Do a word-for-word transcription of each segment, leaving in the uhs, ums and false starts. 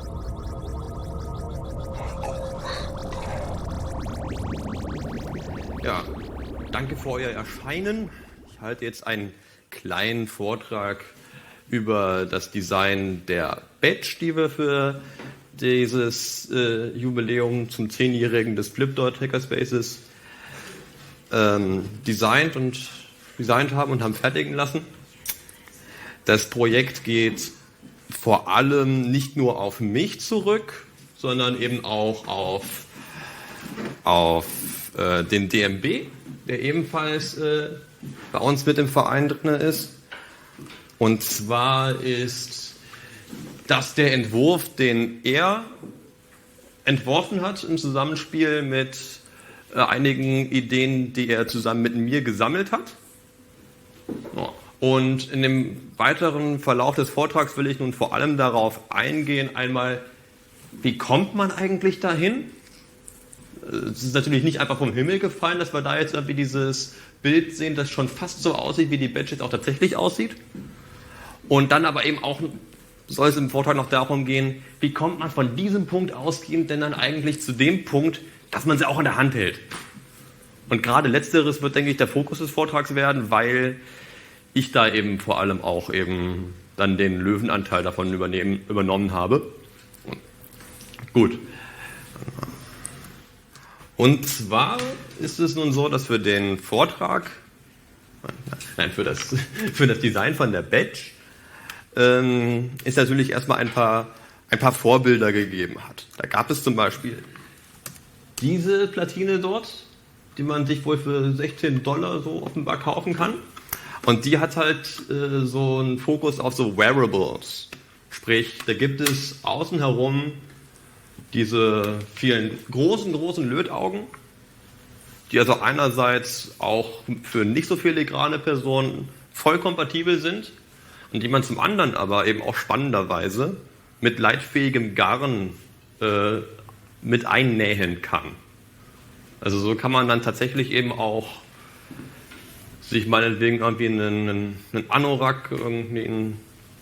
Ja, danke für euer Erscheinen. Ich halte jetzt einen kleinen Vortrag über das Design der Badge, die wir für dieses äh, Jubiläum zum zehnjährigen des Flipdot Hackerspaces ähm, designt und designt haben und haben fertigen lassen. Das Projekt geht vor allem nicht nur auf mich zurück, sondern eben auch auf, auf äh, den D M B, der ebenfalls äh, bei uns mit im Verein drin ist. Und zwar ist das der Entwurf, den er entworfen hat im Zusammenspiel mit äh, einigen Ideen, die er zusammen mit mir gesammelt hat. Ja. Und in dem weiteren Verlauf des Vortrags will ich nun vor allem darauf eingehen, einmal, wie kommt man eigentlich dahin? Es ist natürlich nicht einfach vom Himmel gefallen, dass wir da jetzt irgendwie dieses Bild sehen, das schon fast so aussieht, wie die Badge jetzt auch tatsächlich aussieht. Und dann aber eben auch soll es im Vortrag noch darum gehen, wie kommt man von diesem Punkt ausgehend denn dann eigentlich zu dem Punkt, dass man sie auch in der Hand hält. Und gerade letzteres wird, denke ich, der Fokus des Vortrags werden, weil ich da eben vor allem auch eben dann den Löwenanteil davon übernehmen, übernommen habe. Gut. Und zwar ist es nun so, dass für den Vortrag, nein, für das, für das Design von der Badge, ähm, ist natürlich erstmal ein paar, ein paar Vorbilder gegeben hat. Da gab es zum Beispiel diese Platine dort, die man sich wohl für sechzehn Dollar so offenbar kaufen kann. Und die hat halt äh, so einen Fokus auf so Wearables. Sprich, da gibt es außen herum diese vielen großen, großen Lötaugen, die also einerseits auch für nicht so filigrane Personen voll kompatibel sind und die man zum anderen aber eben auch spannenderweise mit leitfähigem Garn äh, mit einnähen kann. Also so kann man dann tatsächlich eben auch sich meinetwegen irgendwie einen, einen Anorak, irgendwie einen,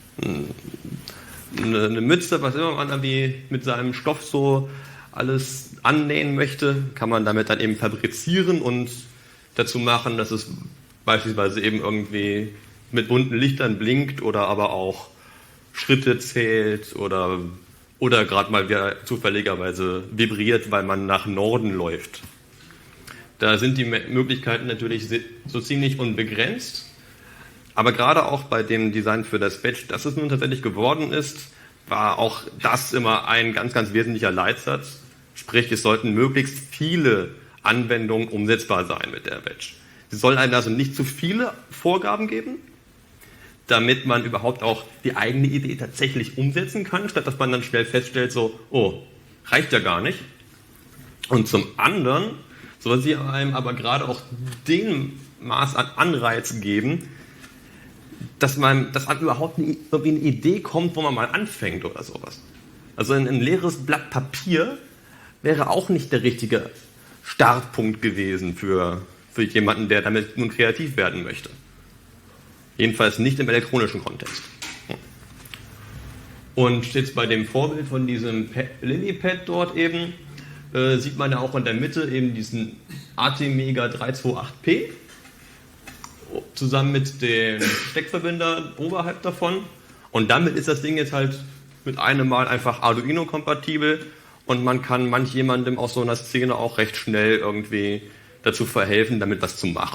eine, eine Mütze, was immer man irgendwie mit seinem Stoff so alles annähen möchte, kann man damit dann eben fabrizieren und dazu machen, dass es beispielsweise eben irgendwie mit bunten Lichtern blinkt oder aber auch Schritte zählt oder, oder gerade mal wieder zufälligerweise vibriert, weil man nach Norden läuft. Da sind die Möglichkeiten natürlich so ziemlich unbegrenzt. Aber gerade auch bei dem Design für das Badge, das es nun tatsächlich geworden ist, war auch das immer ein ganz, ganz wesentlicher Leitsatz. Sprich, es sollten möglichst viele Anwendungen umsetzbar sein mit der Badge. Sie sollen einem also nicht zu viele Vorgaben geben, damit man überhaupt auch die eigene Idee tatsächlich umsetzen kann, statt dass man dann schnell feststellt, so, oh, reicht ja gar nicht. Und zum anderen soll sie einem aber gerade auch den Maß an Anreiz geben, dass man, dass man überhaupt eine, irgendwie eine Idee kommt, wo man mal anfängt oder sowas. Also ein, ein leeres Blatt Papier wäre auch nicht der richtige Startpunkt gewesen für, für jemanden, der damit nun kreativ werden möchte. Jedenfalls nicht im elektronischen Kontext. Und jetzt bei dem Vorbild von diesem Lilypad dort eben, äh, sieht man ja auch in der Mitte eben diesen ATmega drei zwei acht P zusammen mit den Steckverbindern oberhalb davon. Und damit ist das Ding jetzt halt mit einem Mal einfach Arduino-kompatibel und man kann manch jemandem aus so einer Szene auch recht schnell irgendwie dazu verhelfen, damit was zu machen.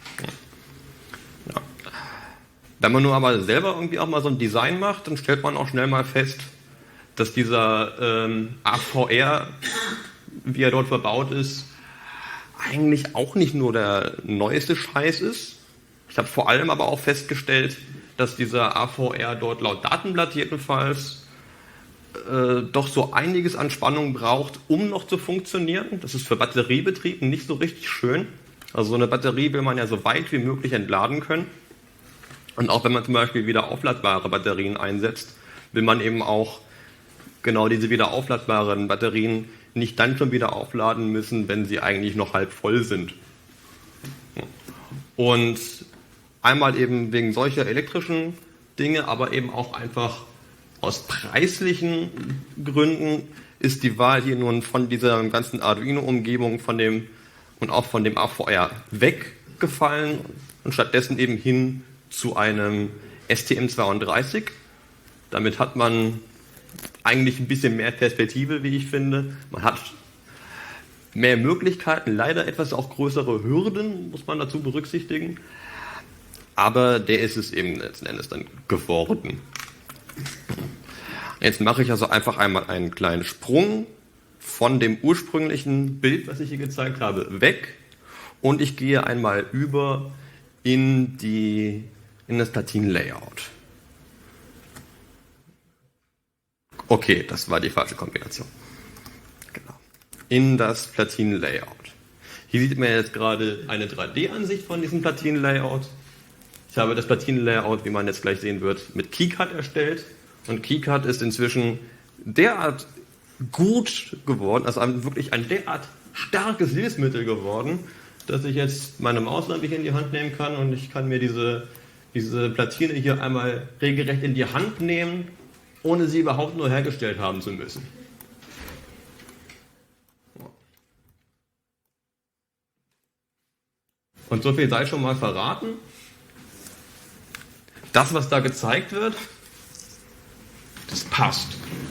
Ja. Wenn man nur aber selber irgendwie auch mal so ein Design macht, dann stellt man auch schnell mal fest, dass dieser ähm, A V R, wie er dort verbaut ist, eigentlich auch nicht nur der neueste Scheiß ist. Ich habe vor allem aber auch festgestellt, dass dieser A V R dort laut Datenblatt jedenfalls äh, doch so einiges an Spannung braucht, um noch zu funktionieren. Das ist für Batteriebetrieb nicht so richtig schön. Also so eine Batterie will man ja so weit wie möglich entladen können. Und auch wenn man zum Beispiel wieder aufladbare Batterien einsetzt, will man eben auch genau diese wieder aufladbaren Batterien nicht dann schon wieder aufladen müssen, wenn sie eigentlich noch halb voll sind. Und einmal eben wegen solcher elektrischen Dinge, aber eben auch einfach Aus preislichen Gründen ist die Wahl hier nun von dieser ganzen Arduino-Umgebung von dem und auch von dem A V R weggefallen und stattdessen eben hin zu einem S T M zweiunddreißig. Damit hat man eigentlich ein bisschen mehr Perspektive, wie ich finde. Man hat mehr Möglichkeiten, leider etwas auch größere Hürden, muss man dazu berücksichtigen. Aber der ist es eben letzten Endes dann geworden. Jetzt mache ich also einfach einmal einen kleinen Sprung von dem ursprünglichen Bild, was ich hier gezeigt habe, weg und ich gehe einmal über in, die, in das Platinenlayout. Okay, das war die falsche Kombination. Genau. In das Platinenlayout. Hier sieht man jetzt gerade eine drei D-Ansicht von diesem Platinenlayout. Ich habe das Platinenlayout, wie man jetzt gleich sehen wird, mit KiCad erstellt. Und KiCad ist inzwischen derart gut geworden, also wirklich ein derart starkes Hilfsmittel geworden, dass ich jetzt meine Maus hier in die Hand nehmen kann und ich kann mir diese, diese Platine hier einmal regelrecht in die Hand nehmen, ohne sie überhaupt nur hergestellt haben zu müssen. Und so viel sei schon mal verraten. Das, was da gezeigt wird, das passt.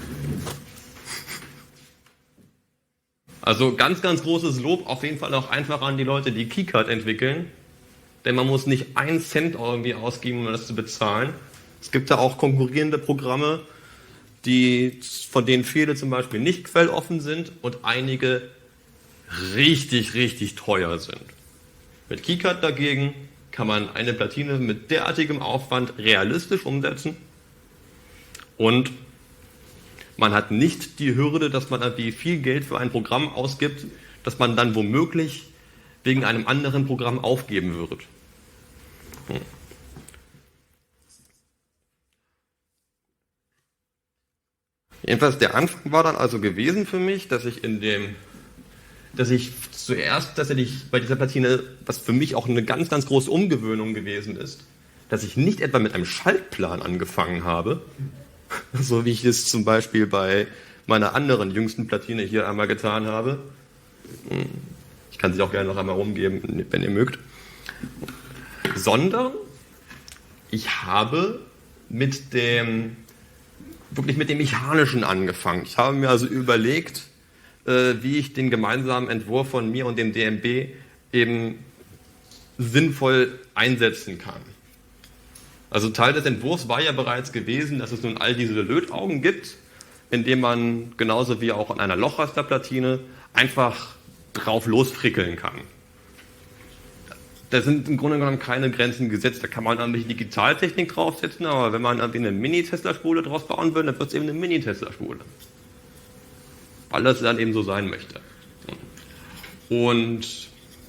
Also ganz, ganz großes Lob auf jeden Fall auch einfach an die Leute, die KiCad entwickeln. Denn man muss nicht einen Cent irgendwie ausgeben, um das zu bezahlen. Es gibt da auch konkurrierende Programme, die, von denen viele zum Beispiel nicht quelloffen sind und einige richtig, richtig teuer sind. Mit KiCad dagegen kann man eine Platine mit derartigem Aufwand realistisch umsetzen und man hat nicht die Hürde, dass man irgendwie viel Geld für ein Programm ausgibt, das man dann womöglich wegen einem anderen Programm aufgeben wird. Hm. Jedenfalls der Anfang war dann also gewesen für mich, dass ich in dem, dass ich zuerst tatsächlich bei dieser Platine, was für mich auch eine ganz, ganz große Umgewöhnung gewesen ist, dass ich nicht etwa mit einem Schaltplan angefangen habe, so wie ich es zum Beispiel bei meiner anderen jüngsten Platine hier einmal getan habe. Ich kann sie auch gerne noch einmal rumgeben, wenn ihr mögt. Sondern ich habe mit dem, wirklich mit dem Mechanischen angefangen. Ich habe mir also überlegt, wie ich den gemeinsamen Entwurf von mir und dem D M B eben sinnvoll einsetzen kann. Also Teil des Entwurfs war ja bereits gewesen, dass es nun all diese Lötaugen gibt, indem man genauso wie auch an einer Lochrasterplatine einfach drauf losfrickeln kann. Da sind im Grunde genommen keine Grenzen gesetzt. Da kann man irgendwie Digitaltechnik draufsetzen, aber wenn man irgendwie eine Mini-Tesla-Spule draus bauen will, dann wird es eben eine Mini-Tesla-Spule. Weil das dann eben so sein möchte. Und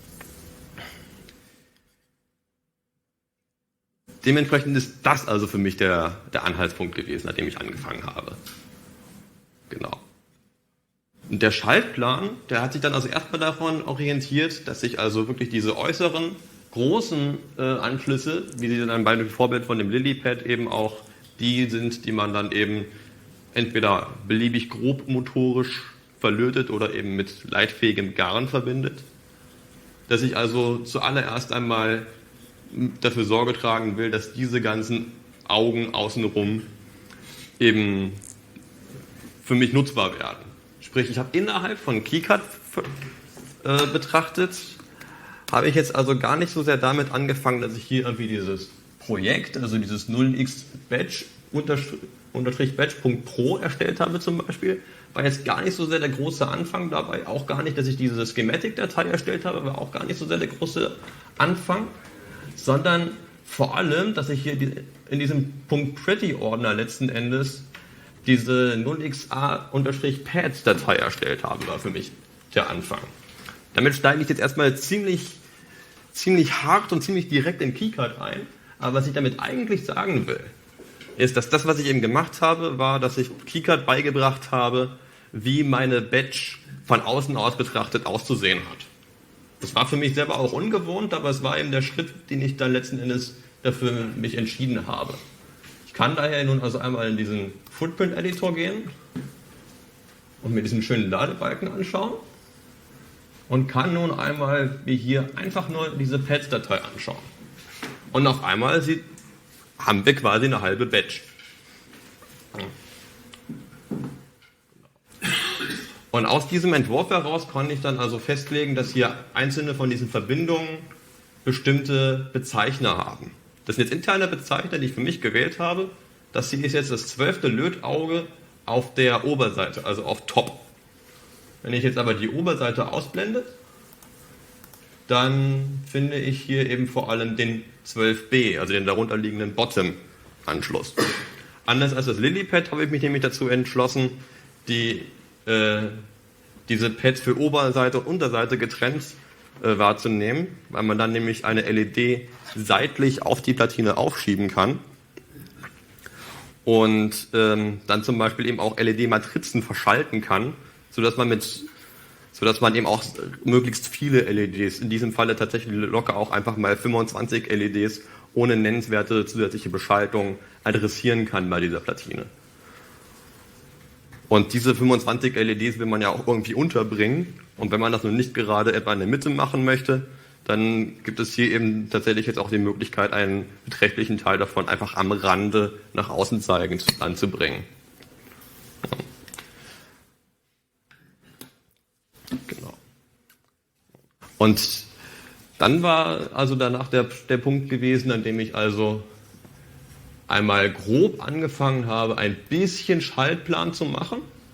dementsprechend ist das also für mich der, der Anhaltspunkt gewesen, an dem ich angefangen habe. Genau. Und der Schaltplan, der hat sich dann also erstmal davon orientiert, dass ich also wirklich diese äußeren, großen äh, Anschlüsse, wie sie dann bei dem Vorbild von dem Lilypad eben auch die sind, die man dann eben entweder beliebig grob motorisch verlötet oder eben mit leitfähigem Garn verbindet. Dass ich also zuallererst einmal dafür Sorge tragen will, dass diese ganzen Augen außenrum eben für mich nutzbar werden. Sprich, ich habe innerhalb von KiCad äh, betrachtet, habe ich jetzt also gar nicht so sehr damit angefangen, dass ich hier irgendwie dieses Projekt, also dieses null x Batch unterstrich Batch.pro erstellt habe zum Beispiel. War jetzt gar nicht so sehr der große Anfang dabei, auch gar nicht, dass ich diese Schematic-Datei erstellt habe, war auch gar nicht so sehr der große Anfang, sondern vor allem, dass ich hier in diesem .pretty-Ordner letzten Endes diese null x A-Pads-Datei erstellt habe, war für mich der Anfang. Damit steige ich jetzt erstmal ziemlich, ziemlich hart und ziemlich direkt in KiCad ein, aber was ich damit eigentlich sagen will, ist, dass das, was ich eben gemacht habe, war, dass ich KiCad beigebracht habe, wie meine Batch von außen aus betrachtet auszusehen hat. Das war für mich selber auch ungewohnt, aber es war eben der Schritt, den ich dann letzten Endes dafür mich entschieden habe. Ich kann daher nun also einmal in diesen Footprint-Editor gehen und mir diesen schönen Ladebalken anschauen und kann nun einmal wie hier einfach nur diese Pads-Datei anschauen. Und auf einmal sieht, haben wir quasi eine halbe Batch. Und aus diesem Entwurf heraus konnte ich dann also festlegen, dass hier einzelne von diesen Verbindungen bestimmte Bezeichner haben. Das sind jetzt interne Bezeichner, die ich für mich gewählt habe. Das hier ist jetzt das zwölfte Lötauge auf der Oberseite, also auf Top. Wenn ich jetzt aber die Oberseite ausblende, dann finde ich hier eben vor allem den zwölf b, also den darunterliegenden Bottom-Anschluss. Anders als das Lilypad habe ich mich nämlich dazu entschlossen, die, äh, diese Pads für Oberseite und Unterseite getrennt äh, wahrzunehmen, weil man dann nämlich eine L E D seitlich auf die Platine aufschieben kann und ähm, dann zum Beispiel eben auch L E D-Matrizen verschalten kann, sodass man mit sodass man eben auch möglichst viele L E Ds, in diesem Falle tatsächlich locker auch einfach mal fünfundzwanzig L E Ds ohne nennenswerte zusätzliche Beschaltung adressieren kann bei dieser Platine. Und diese fünfundzwanzig L E Ds will man ja auch irgendwie unterbringen. Und wenn man das nun nicht gerade etwa in der Mitte machen möchte, dann gibt es hier eben tatsächlich jetzt auch die Möglichkeit, einen beträchtlichen Teil davon einfach am Rande nach außen zeigend anzubringen. Genau. Und dann war also danach der, der Punkt gewesen, an dem ich also einmal grob angefangen habe, ein bisschen Schaltplan zu machen.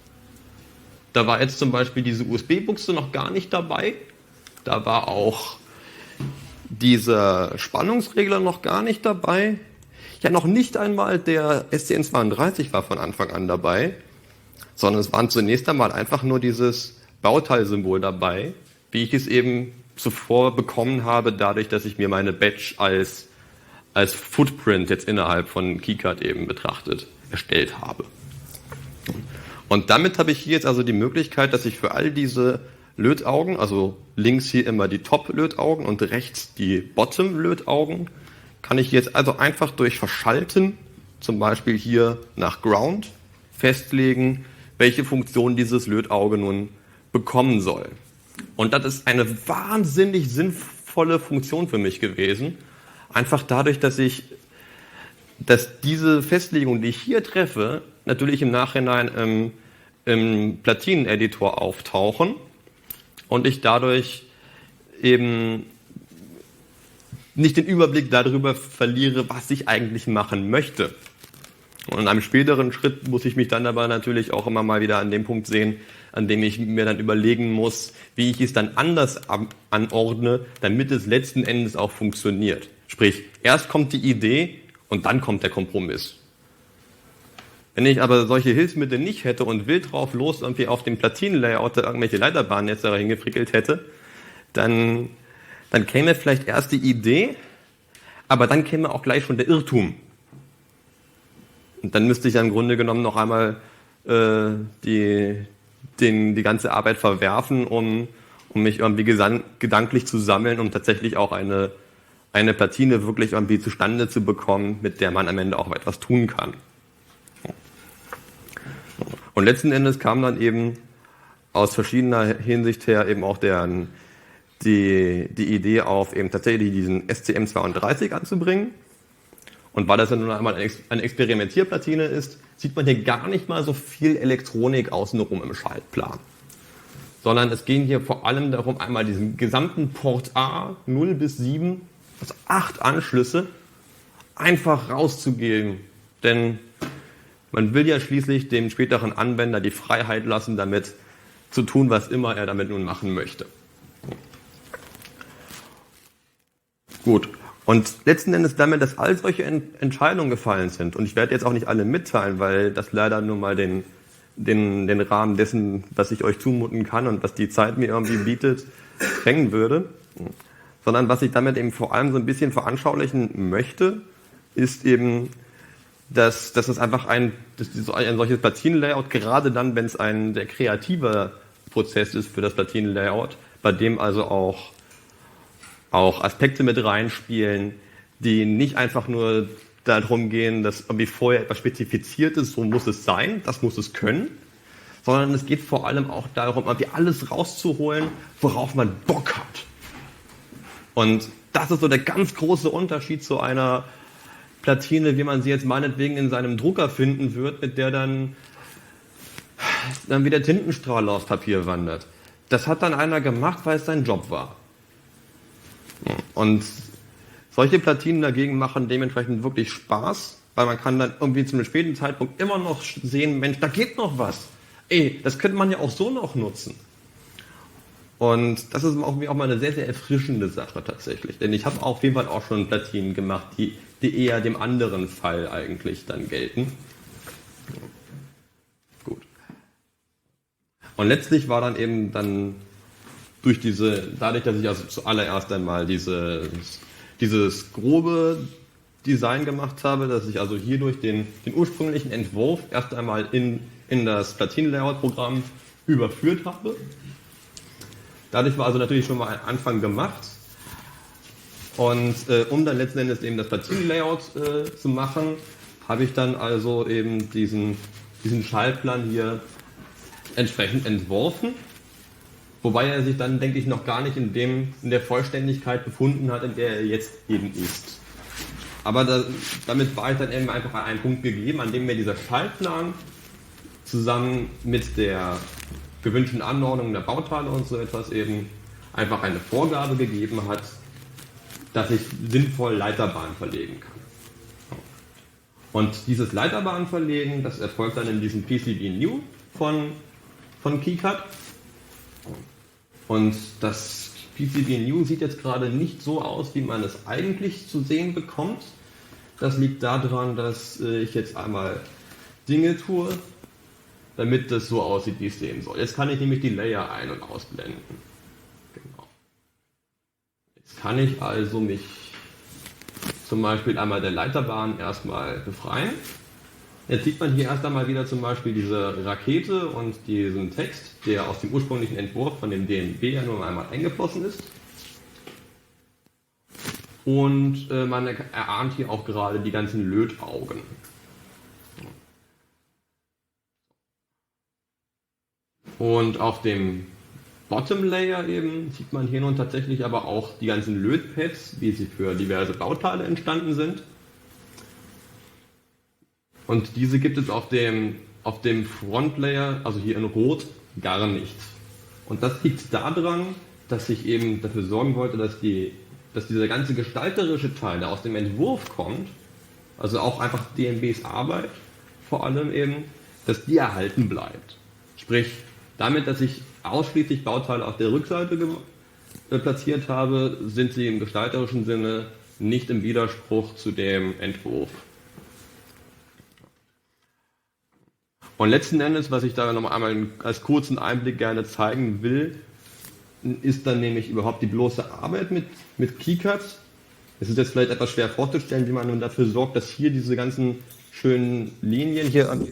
Da war jetzt zum Beispiel diese U S B-Buchse noch gar nicht dabei. Da war auch dieser Spannungsregler noch gar nicht dabei. Ja, noch nicht einmal der S T M zweiunddreißig war von Anfang an dabei, sondern es waren zunächst einmal einfach nur dieses Bauteilsymbol dabei, wie ich es eben zuvor bekommen habe, dadurch, dass ich mir meine Batch als, als Footprint jetzt innerhalb von KiCad eben betrachtet, erstellt habe. Und damit habe ich hier jetzt also die Möglichkeit, dass ich für all diese Lötaugen, also links hier immer die Top-Lötaugen und rechts die Bottom-Lötaugen, kann ich jetzt also einfach durch Verschalten, zum Beispiel hier nach Ground, festlegen, welche Funktion dieses Lötauge nun bekommen soll. Und das ist eine wahnsinnig sinnvolle Funktion für mich gewesen. Einfach dadurch, dass ich, dass diese Festlegung, die ich hier treffe, natürlich im Nachhinein im, im Platineneditor auftauchen und ich dadurch eben nicht den Überblick darüber verliere, was ich eigentlich machen möchte. Und in einem späteren Schritt muss ich mich dann aber natürlich auch immer mal wieder an dem Punkt sehen, an dem ich mir dann überlegen muss, wie ich es dann anders anordne, damit es letzten Endes auch funktioniert. Sprich, erst kommt die Idee und dann kommt der Kompromiss. Wenn ich aber solche Hilfsmittel nicht hätte und wild drauf los irgendwie auf dem Platinenlayout irgendwelche Leiterbahnnetze hingefrickelt hätte, dann, dann käme vielleicht erst die Idee, aber dann käme auch gleich schon der Irrtum. Und dann müsste ich ja im Grunde genommen noch einmal äh, die, den, die ganze Arbeit verwerfen, um, um mich irgendwie gesan- gedanklich zu sammeln, um tatsächlich auch eine, eine Platine wirklich irgendwie zustande zu bekommen, mit der man am Ende auch etwas tun kann. Und letzten Endes kam dann eben aus verschiedener Hinsicht her eben auch der, die, die Idee auf, eben tatsächlich diesen S T M zweiunddreißig anzubringen. Und weil das ja nun einmal eine Experimentierplatine ist, sieht man hier gar nicht mal so viel Elektronik außenrum im Schaltplan. Sondern es ging hier vor allem darum, einmal diesen gesamten Port A null bis sieben, also acht Anschlüsse, einfach rauszugeben. Denn man will ja schließlich dem späteren Anwender die Freiheit lassen, damit zu tun, was immer er damit nun machen möchte. Gut. Und letzten Endes damit, dass all solche Entscheidungen gefallen sind. Und ich werde jetzt auch nicht alle mitteilen, weil das leider nur mal den, den, den Rahmen dessen, was ich euch zumuten kann und was die Zeit mir irgendwie bietet, sprengen würde. Sondern was ich damit eben vor allem so ein bisschen veranschaulichen möchte, ist eben, dass, dass es einfach ein, dass ein solches Platinenlayout, gerade dann, wenn es ein sehr kreativer Prozess ist für das Platinenlayout, bei dem also auch auch Aspekte mit reinspielen, die nicht einfach nur darum gehen, dass irgendwie vorher etwas spezifiziert ist, so muss es sein, das muss es können, sondern es geht vor allem auch darum, irgendwie alles rauszuholen, worauf man Bock hat. Und das ist so der ganz große Unterschied zu einer Platine, wie man sie jetzt meinetwegen in seinem Drucker finden wird, mit der dann, dann wieder Tintenstrahl aufs Papier wandert. Das hat dann einer gemacht, weil es sein Job war. Und solche Platinen dagegen machen dementsprechend wirklich Spaß, weil man kann dann irgendwie zu einem späten Zeitpunkt immer noch sehen, Mensch, da geht noch was. Ey, das könnte man ja auch so noch nutzen. Und das ist auch, auch mal eine sehr, sehr erfrischende Sache tatsächlich. Denn ich habe auf jeden Fall auch schon Platinen gemacht, die, die eher dem anderen Fall eigentlich dann gelten. Gut. Und letztlich war dann eben dann durch diese, dadurch, dass ich also zuallererst einmal diese, dieses grobe Design gemacht habe, dass ich also hierdurch den, den ursprünglichen Entwurf erst einmal in, in das Platinen-Layout-Programm überführt habe. Dadurch war also natürlich schon mal ein Anfang gemacht. Und äh, um dann letzten Endes eben das Platinen-Layout äh, zu machen, habe ich dann also eben diesen, diesen Schaltplan hier entsprechend entworfen. Wobei er sich dann, denke ich, noch gar nicht in, dem, in der Vollständigkeit befunden hat, in der er jetzt eben ist. Aber da, damit war ich dann eben einfach an einen Punkt gegeben, an dem mir dieser Schaltplan zusammen mit der gewünschten Anordnung der Bauteile und so etwas eben einfach eine Vorgabe gegeben hat, dass ich sinnvoll Leiterbahnen verlegen kann. Und dieses Leiterbahnverlegen, das erfolgt dann in diesem P C B New von, von KiCad. Und das P C B New sieht jetzt gerade nicht so aus, wie man es eigentlich zu sehen bekommt. Das liegt daran, dass ich jetzt einmal Dinge tue, damit das so aussieht, wie es sehen soll. Jetzt kann ich nämlich die Layer ein- und ausblenden. Genau. Jetzt kann ich also mich zum Beispiel einmal der Leiterbahn erstmal befreien. Jetzt sieht man hier erst einmal wieder zum Beispiel diese Rakete und diesen Text, der aus dem ursprünglichen Entwurf von dem D N B ja nur einmal eingeflossen ist. Und äh, man erahnt hier auch gerade die ganzen Lötaugen. Und auf dem Bottom Layer eben sieht man hier nun tatsächlich aber auch die ganzen Lötpads, wie sie für diverse Bauteile entstanden sind. Und diese gibt es auf dem, auf dem Front Layer, also hier in Rot, gar nicht. Und das liegt daran, dass ich eben dafür sorgen wollte, dass, die, dass dieser ganze gestalterische Teil, der aus dem Entwurf kommt, also auch einfach D N Bs Arbeit vor allem eben, dass die erhalten bleibt. Sprich, damit, dass ich ausschließlich Bauteile auf der Rückseite äh, platziert habe, sind sie im gestalterischen Sinne nicht im Widerspruch zu dem Entwurf. Und letzten Endes, was ich da noch einmal als kurzen Einblick gerne zeigen will, ist dann nämlich überhaupt die bloße Arbeit mit, mit KiCad. Es ist jetzt vielleicht etwas schwer vorzustellen, wie man nun dafür sorgt, dass hier diese ganzen schönen Linien hier an.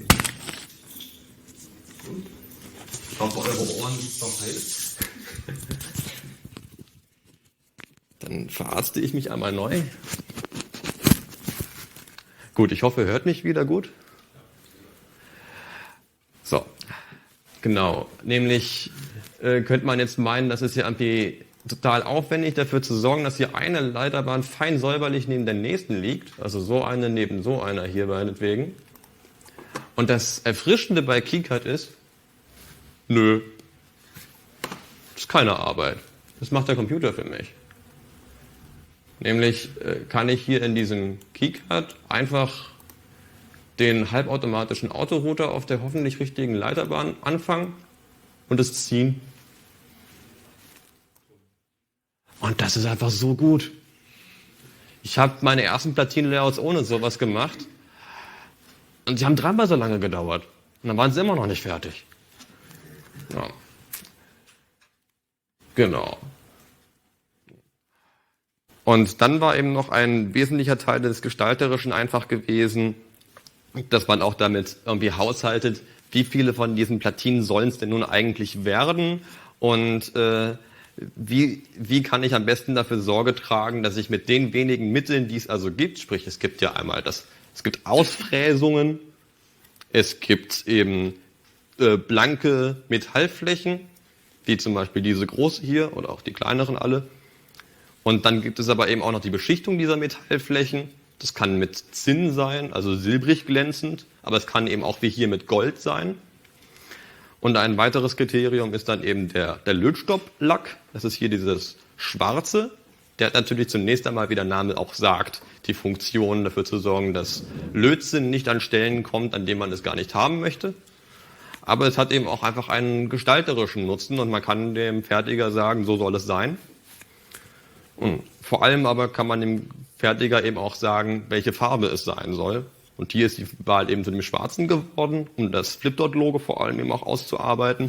Ich hoffe, eure Ohren sind noch heil. Dann verarzte ich mich einmal neu. Gut, ich hoffe, ihr hört mich wieder gut. So, genau. Nämlich äh, könnte man jetzt meinen, das ist ja irgendwie total aufwendig, dafür zu sorgen, dass hier eine Leiterbahn fein säuberlich neben der nächsten liegt. Also so eine neben so einer hier meinetwegen. Und das Erfrischende bei KiCad ist, nö, das ist keine Arbeit. Das macht der Computer für mich. Nämlich äh, kann ich hier in diesem KiCad einfach den halbautomatischen Autorouter auf der hoffentlich richtigen Leiterbahn anfangen und es ziehen. Und das ist einfach so gut. Ich habe meine ersten Platinen-Layouts ohne sowas gemacht und sie haben dreimal so lange gedauert. Und dann waren sie immer noch nicht fertig. Ja. Genau. Und dann war eben noch ein wesentlicher Teil des Gestalterischen einfach gewesen, dass man auch damit irgendwie haushaltet, wie viele von diesen Platinen sollen es denn nun eigentlich werden. Und äh, wie, wie kann ich am besten dafür Sorge tragen, dass ich mit den wenigen Mitteln, die es also gibt, sprich es gibt ja einmal das, es gibt Ausfräsungen, es gibt eben äh, blanke Metallflächen, wie zum Beispiel diese große hier oder auch die kleineren alle. Und dann gibt es aber eben auch noch die Beschichtung dieser Metallflächen. Das kann mit Zinn sein, also silbrig glänzend, aber es kann eben auch wie hier mit Gold sein. Und ein weiteres Kriterium ist dann eben der, der Lötstopplack. Das ist hier dieses Schwarze. Der hat natürlich zunächst einmal, wie der Name auch sagt, die Funktion dafür zu sorgen, dass Lötzinn nicht an Stellen kommt, an denen man es gar nicht haben möchte. Aber es hat eben auch einfach einen gestalterischen Nutzen und man kann dem Fertiger sagen, so soll es sein. Und vor allem aber kann man dem Fertiger eben auch sagen, welche Farbe es sein soll. Und hier ist die Wahl eben zu dem Schwarzen geworden, um das Flipdot-Logo vor allem eben auch auszuarbeiten.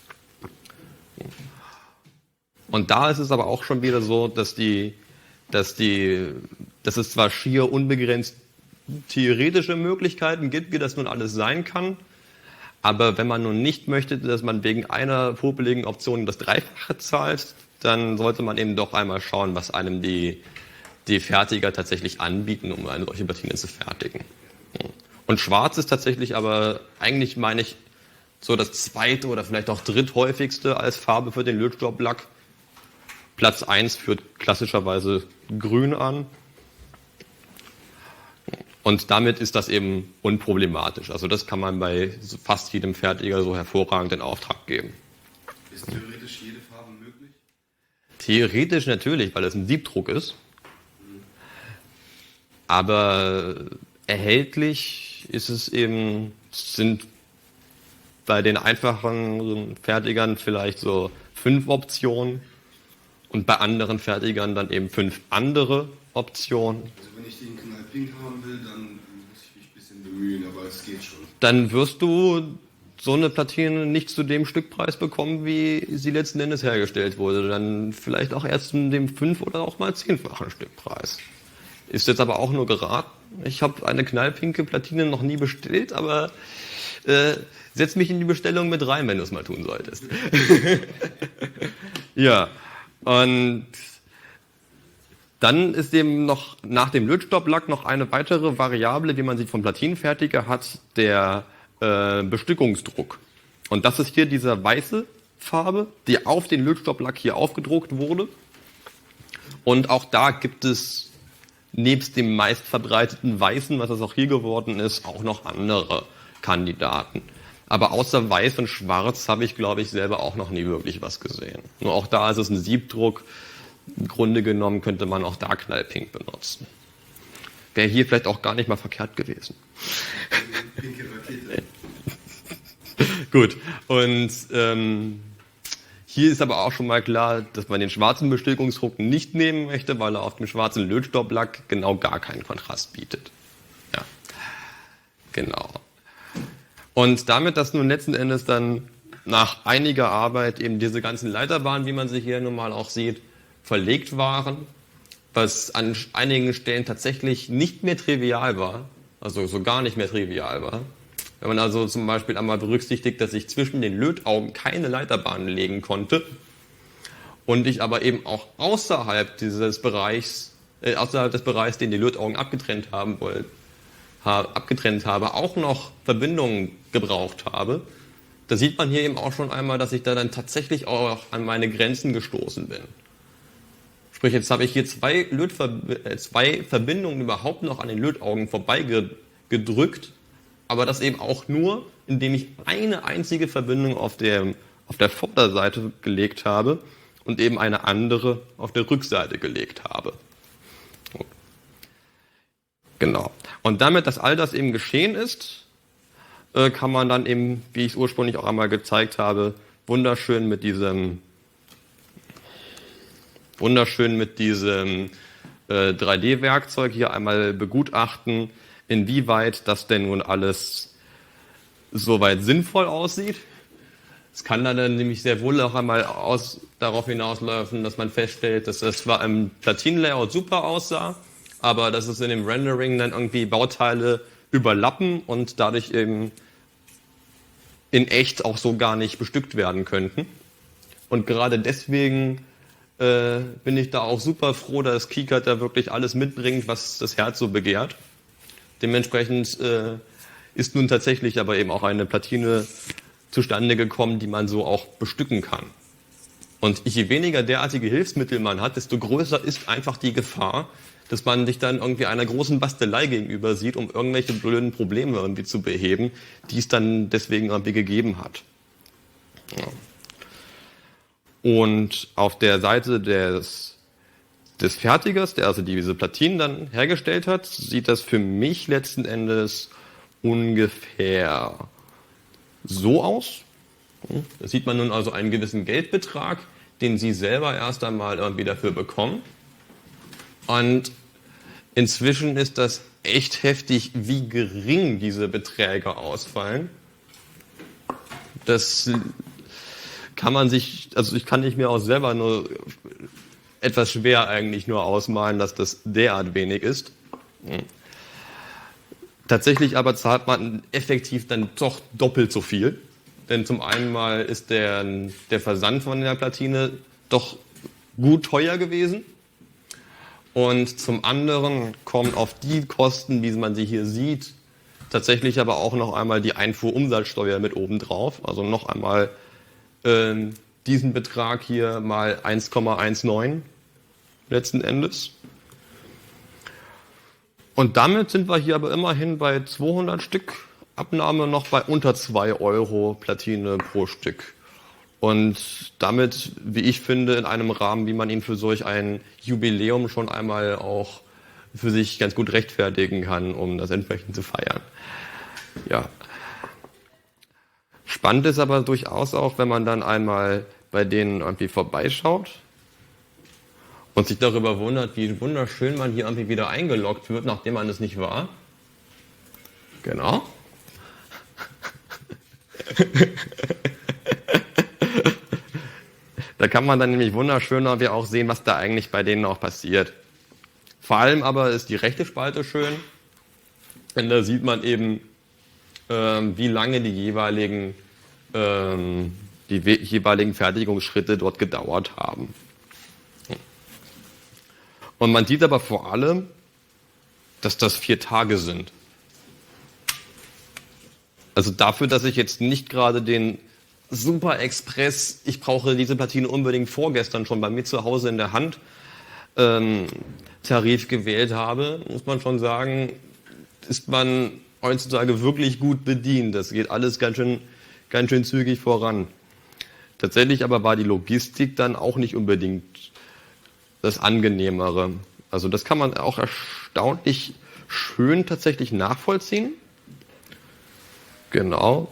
Und da ist es aber auch schon wieder so, dass die, dass die, dass es zwar schier unbegrenzt theoretische Möglichkeiten gibt, wie das nun alles sein kann, aber wenn man nun nicht möchte, dass man wegen einer popeligen Option das Dreifache zahlt, dann sollte man eben doch einmal schauen, was einem die, die Fertiger tatsächlich anbieten, um eine solche Platine zu fertigen. Und Schwarz ist tatsächlich aber eigentlich, meine ich, so das zweite oder vielleicht auch dritthäufigste als Farbe für den Lötstopplack. Platz eins führt klassischerweise Grün an. Und damit ist das eben unproblematisch. Also das kann man bei fast jedem Fertiger so hervorragend in Auftrag geben. Ist theoretisch jede Farbe möglich? Theoretisch natürlich, weil es ein Siebdruck ist. Aber erhältlich ist es eben, sind bei den einfachen Fertigern vielleicht so fünf Optionen und bei anderen Fertigern dann eben fünf andere Optionen. Also wenn ich den Kanal Pink haben will, dann muss ich mich ein bisschen bemühen, aber es geht schon. Dann wirst du so eine Platine nicht zu dem Stückpreis bekommen, wie sie letzten Endes hergestellt wurde. Dann vielleicht auch erst in dem fünf- oder auch mal zehnfachen Stückpreis. Ist jetzt aber auch nur geraten. Ich habe eine knallpinke Platine noch nie bestellt, aber äh, setz mich in die Bestellung mit rein, wenn du es mal tun solltest. Ja, und dann ist eben noch nach dem Lötstopplack noch eine weitere Variable, wie man sie vom Platinenfertiger hat, der äh, Bestückungsdruck. Und das ist hier diese weiße Farbe, die auf den Lötstopplack hier aufgedruckt wurde. Und auch da gibt es nebst dem meistverbreiteten Weißen, was es auch hier geworden ist, auch noch andere Kandidaten. Aber außer Weiß und Schwarz habe ich, glaube ich, selber auch noch nie wirklich was gesehen. Nur auch da ist es ein Siebdruck. Im Grunde genommen könnte man auch da Knallpink benutzen. Wäre hier vielleicht auch gar nicht mal verkehrt gewesen. Pinke Rakete. Gut, und ähm, hier ist aber auch schon mal klar, dass man den schwarzen Bestückungsdruck nicht nehmen möchte, weil er auf dem schwarzen Lötstopplack genau gar keinen Kontrast bietet. Ja, genau. Und damit, dass nun letzten Endes dann nach einiger Arbeit eben diese ganzen Leiterbahnen, wie man sie hier nun mal auch sieht, verlegt waren, was an einigen Stellen tatsächlich nicht mehr trivial war, also so gar nicht mehr trivial war. Wenn man also zum Beispiel einmal berücksichtigt, dass ich zwischen den Lötaugen keine Leiterbahnen legen konnte und ich aber eben auch außerhalb dieses Bereichs, äh, außerhalb des Bereichs, den die Lötaugen abgetrennt haben wollen, ha, abgetrennt habe, auch noch Verbindungen gebraucht habe, da sieht man hier eben auch schon einmal, dass ich da dann tatsächlich auch an meine Grenzen gestoßen bin. Sprich, jetzt habe ich hier zwei, Lötverb- äh, zwei Verbindungen überhaupt noch an den Lötaugen vorbeigedrückt, aber das eben auch nur, indem ich eine einzige Verbindung auf der, auf der Vorderseite gelegt habe und eben eine andere auf der Rückseite gelegt habe. Genau. Und damit, dass all das eben geschehen ist, äh, kann man dann eben, wie ich es ursprünglich auch einmal gezeigt habe, wunderschön mit diesem wunderschön mit diesem äh, drei D-Werkzeug hier einmal begutachten, inwieweit das denn nun alles soweit sinnvoll aussieht. Es kann dann nämlich sehr wohl auch einmal aus, darauf hinauslaufen, dass man feststellt, dass das zwar im Platinenlayout super aussah, aber dass es in dem Rendering dann irgendwie Bauteile überlappen und dadurch eben in echt auch so gar nicht bestückt werden könnten. Und gerade deswegen äh, bin ich da auch super froh, dass KiCad da wirklich alles mitbringt, was das Herz so begehrt. Dementsprechend äh, ist nun tatsächlich aber eben auch eine Platine zustande gekommen, die man so auch bestücken kann. Und je weniger derartige Hilfsmittel man hat, desto größer ist einfach die Gefahr, dass man sich dann irgendwie einer großen Bastelei gegenüber sieht, um irgendwelche blöden Probleme irgendwie zu beheben, die es dann deswegen irgendwie gegeben hat. Ja. Und auf der Seite des, des Fertigers, der also diese Platinen dann hergestellt hat, sieht das für mich letzten Endes ungefähr so aus. Da sieht man nun also einen gewissen Geldbetrag, den Sie selber erst einmal irgendwie dafür bekommen. Und inzwischen ist das echt heftig, wie gering diese Beträge ausfallen. Das kann man sich, also ich kann ich mir auch selber nur etwas schwer eigentlich nur ausmalen, dass das derart wenig ist. Tatsächlich aber zahlt man effektiv dann doch doppelt so viel. Denn zum einen mal ist der, der Versand von der Platine doch gut teuer gewesen. Und zum anderen kommen auf die Kosten, wie man sie hier sieht, tatsächlich aber auch noch einmal die Einfuhrumsatzsteuer mit oben drauf. Also noch einmal äh, diesen Betrag hier mal eins Komma neunzehn letzten Endes. Und damit sind wir hier aber immerhin bei zweihundert Stück Abnahme noch bei unter zwei Euro Platine pro Stück. Und damit, wie ich finde, in einem Rahmen, wie man ihn für solch ein Jubiläum schon einmal auch für sich ganz gut rechtfertigen kann, um das entsprechend zu feiern. Ja. Spannend ist aber durchaus auch, wenn man dann einmal bei denen irgendwie vorbeischaut und sich darüber wundert, wie wunderschön man hier irgendwie wieder eingeloggt wird, nachdem man es nicht war. Genau. Da kann man dann nämlich wunderschön auch sehen, was da eigentlich bei denen auch passiert. Vor allem aber ist die rechte Spalte schön, denn da sieht man eben, ähm, wie lange die jeweiligen, ähm, die jeweiligen Fertigungsschritte dort gedauert haben. Und man sieht aber vor allem, dass das vier Tage sind. Also dafür, dass ich jetzt nicht gerade den Super Express, ich brauche diese Platine unbedingt vorgestern schon bei mir zu Hause in der Hand, ähm, Tarif gewählt habe, muss man schon sagen, ist man heutzutage wirklich gut bedient. Das geht alles ganz schön, ganz schön zügig voran. Tatsächlich aber war die Logistik dann auch nicht unbedingt das Angenehmere. Also das kann man auch erstaunlich schön tatsächlich nachvollziehen. Genau.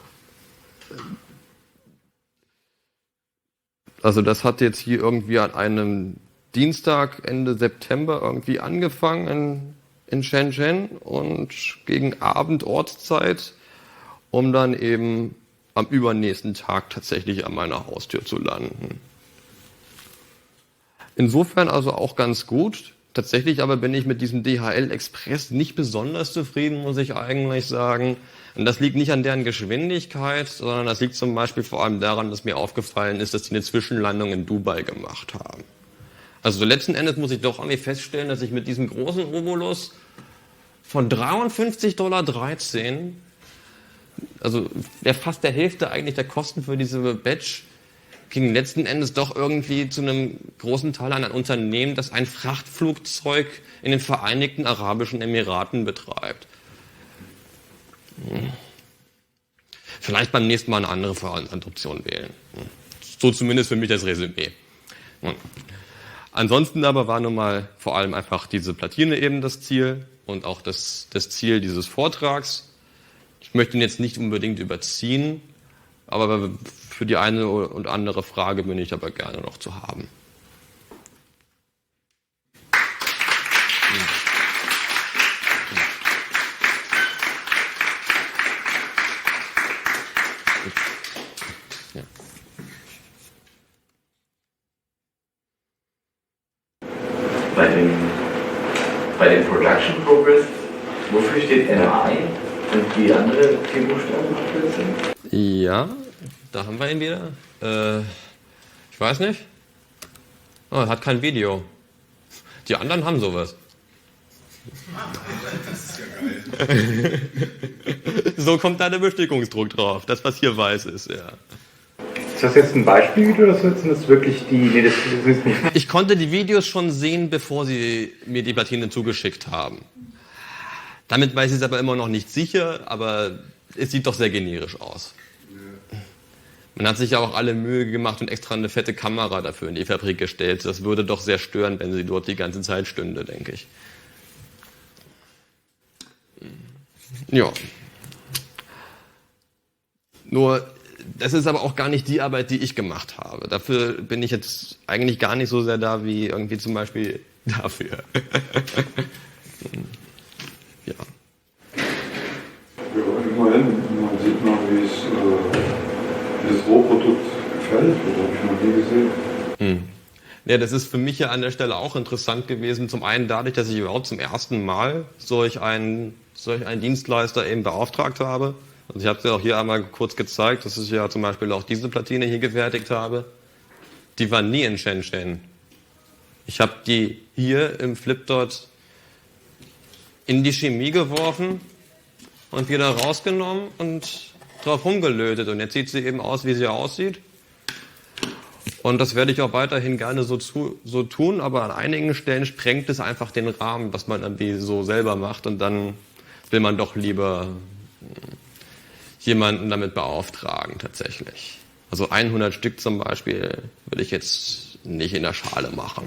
Also das hat jetzt hier irgendwie an einem Dienstag Ende September irgendwie angefangen in, in Shenzhen und gegen Abend Ortszeit, um dann eben am übernächsten Tag tatsächlich an meiner Haustür zu landen. Insofern also auch ganz gut. Tatsächlich aber bin ich mit diesem D H L Express nicht besonders zufrieden, muss ich eigentlich sagen. Und das liegt nicht an deren Geschwindigkeit, sondern das liegt zum Beispiel vor allem daran, dass mir aufgefallen ist, dass die eine Zwischenlandung in Dubai gemacht haben. Also letzten Endes muss ich doch irgendwie feststellen, dass ich mit diesem großen Obolus von dreiundfünfzig Komma dreizehn Dollar, also der fast der Hälfte eigentlich der Kosten für diese Badge, ging letzten Endes doch irgendwie zu einem großen Teil an ein Unternehmen, das ein Frachtflugzeug in den Vereinigten Arabischen Emiraten betreibt. Hm. Vielleicht beim nächsten Mal eine andere Versandoption wählen. Hm. So zumindest für mich das Resümee. Hm. Ansonsten aber war nun mal vor allem einfach diese Platine eben das Ziel und auch das, das Ziel dieses Vortrags. Ich möchte ihn jetzt nicht unbedingt überziehen, aber für die eine und andere Frage bin ich aber gerne noch zu haben. Ja. Bei dem, bei dem Production Progress, wofür steht N I und die andere vier Buchstaben sind? Ja, da haben wir ihn wieder. Äh, ich weiß nicht. Oh, hat kein Video. Die anderen haben sowas. Das ist ja geil. So kommt da der Bestückungsdruck drauf. Das, was hier weiß ist, ja. Ist das jetzt ein Beispielvideo oder sind das wirklich die... Nee, das, das ist nicht. Ich konnte die Videos schon sehen, bevor sie mir die Platine zugeschickt haben. Damit weiß ich es aber immer noch nicht sicher, aber es sieht doch sehr generisch aus. Man hat sich ja auch alle Mühe gemacht und extra eine fette Kamera dafür in die Fabrik gestellt. Das würde doch sehr stören, wenn sie dort die ganze Zeit stünde, denke ich. Ja. Nur, das ist aber auch gar nicht die Arbeit, die ich gemacht habe. Dafür bin ich jetzt eigentlich gar nicht so sehr da, wie irgendwie zum Beispiel dafür. Ja. Ja, immerhin, man sieht mal, wie es, äh, wie das Rohprodukt gefällt. Das habe ich noch nie gesehen. Hm. Ja, das ist für mich ja an der Stelle auch interessant gewesen. Zum einen dadurch, dass ich überhaupt zum ersten Mal solch einen, solch einen Dienstleister eben beauftragt habe. Also ich habe es ja auch hier einmal kurz gezeigt, dass ich ja zum Beispiel auch diese Platine hier gefertigt habe. Die war nie in Shenzhen. Ich habe die hier im Flipdot in die Chemie geworfen und wieder rausgenommen und drauf rumgelötet. Und jetzt sieht sie eben aus, wie sie aussieht. Und das werde ich auch weiterhin gerne so, zu, so tun, aber an einigen Stellen sprengt es einfach den Rahmen, was man irgendwie so selber macht. Und dann will man doch lieber jemanden damit beauftragen, tatsächlich. Also hundert Stück zum Beispiel würde ich jetzt nicht in der Schale machen.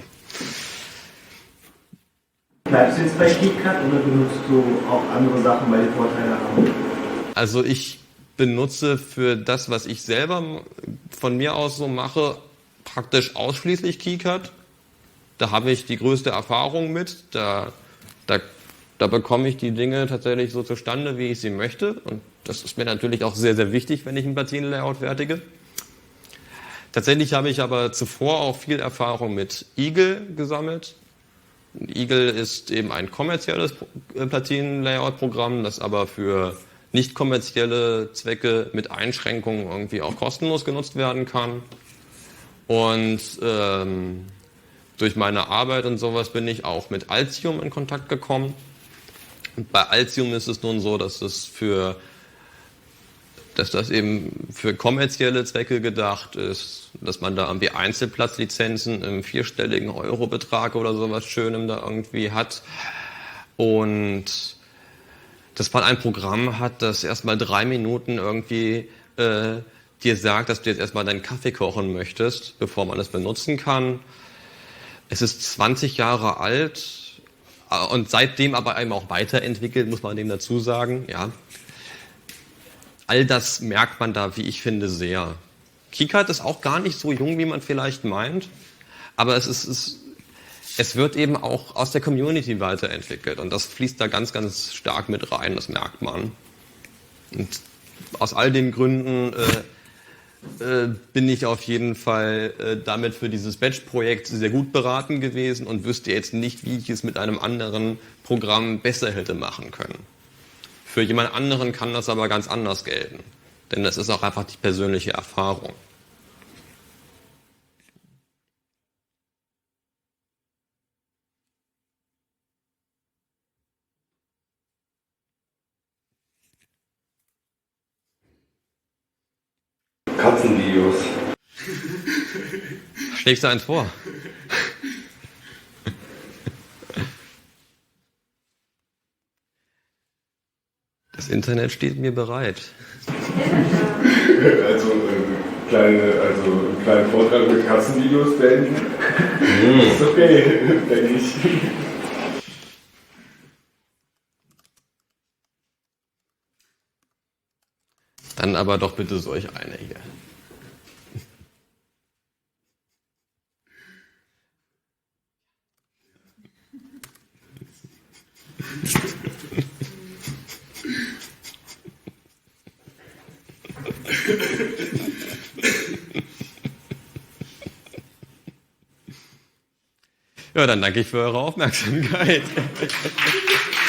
Bleibst du jetzt bei KiCad oder benutzt du auch andere Sachen, weil die Vorteile haben? Also ich benutze für das, was ich selber von mir aus so mache, praktisch ausschließlich KiCad. Da habe ich die größte Erfahrung mit. Da, da, da bekomme ich die Dinge tatsächlich so zustande, wie ich sie möchte. Und das ist mir natürlich auch sehr, sehr wichtig, wenn ich ein Platinenlayout fertige. Tatsächlich habe ich aber zuvor auch viel Erfahrung mit Eagle gesammelt. Eagle ist eben ein kommerzielles Platinen-Layout-Programm, das aber für nicht kommerzielle Zwecke mit Einschränkungen irgendwie auch kostenlos genutzt werden kann. Und ähm, durch meine Arbeit und sowas bin ich auch mit Altium in Kontakt gekommen. Und bei Altium ist es nun so, dass es für dass das eben für kommerzielle Zwecke gedacht ist, dass man da irgendwie Einzelplatzlizenzen im vierstelligen Eurobetrag oder sowas Schönem da irgendwie hat. Und dass man ein Programm hat, das erstmal drei Minuten irgendwie äh, dir sagt, dass du jetzt erstmal deinen Kaffee kochen möchtest, bevor man es benutzen kann. Es ist zwanzig Jahre alt und seitdem aber eben auch weiterentwickelt, muss man dem dazu sagen, ja. All das merkt man da, wie ich finde, sehr. KiCad ist auch gar nicht so jung, wie man vielleicht meint, aber es, ist, es, es wird eben auch aus der Community weiterentwickelt und das fließt da ganz, ganz stark mit rein, das merkt man. Und aus all den Gründen äh, äh, bin ich auf jeden Fall äh, damit für dieses Batch-Projekt sehr gut beraten gewesen und wüsste jetzt nicht, wie ich es mit einem anderen Programm besser hätte machen können. Für jemand anderen kann das aber ganz anders gelten, denn das ist auch einfach die persönliche Erfahrung. Katzenvideos. Schlägst du eins vor? Das Internet steht mir bereit. Also, äh, kleine, also einen kleinen Vortrag mit Katzenvideos beenden. Mm. Ist okay, denke ich. Dann aber doch bitte solch eine hier. Ja, dann danke ich für eure Aufmerksamkeit.